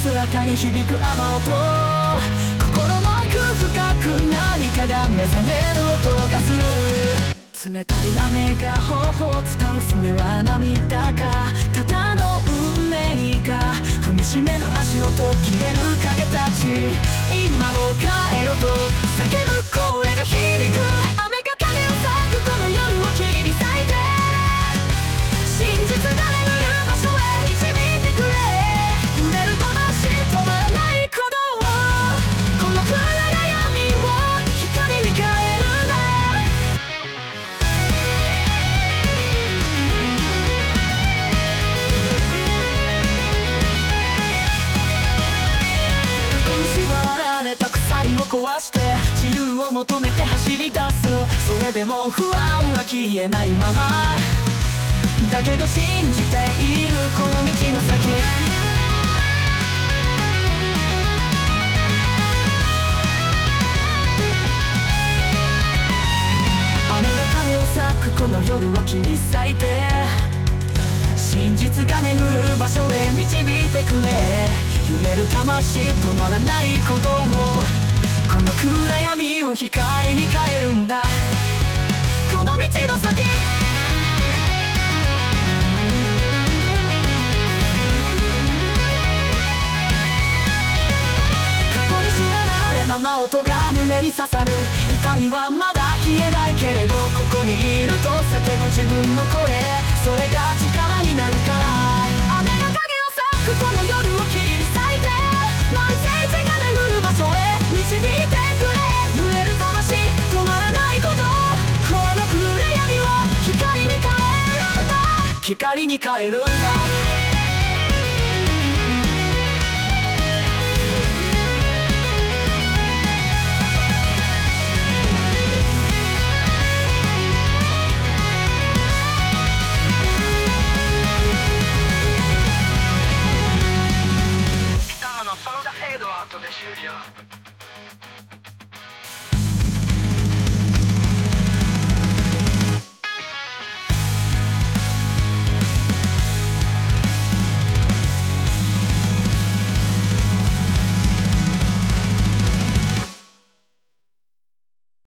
安らかに響く雨音、心の奥深く何かが目覚める音がする。冷たい雨が頬を伝う、それは涙かただの運命か。踏みしめる足音、消える影たち、今を変えろと叫ぶ声が響く。雨が影を裂くこの夜を切り裂いて、真実が眠る場所へ導いてくれ。揺れる魂止まらない鼓動、この暗闇を光に変えるね。縛られた鎖を壊して自由を求めて走り出す。それでも不安は消えないままだけど信じているこの道の先。雨が種を咲くこの夜を切り裂いて、真実が眠る場所へ導いてくれ。揺れる魂止まらない鼓動も、この暗闇を光に変えるんだ。この道の先、過去に知られまま音が胸に刺さる。痛みはまだ消えないけれど、ここにいると叫ぶ自分の声、それが力になるから。雨が影を裂くこの夜を切り裂いて、万世地が眠る場所へ導いてくれ。揺れる魂止まらないこと、この暗闇を光に変えるんだ。光に変えるんだ。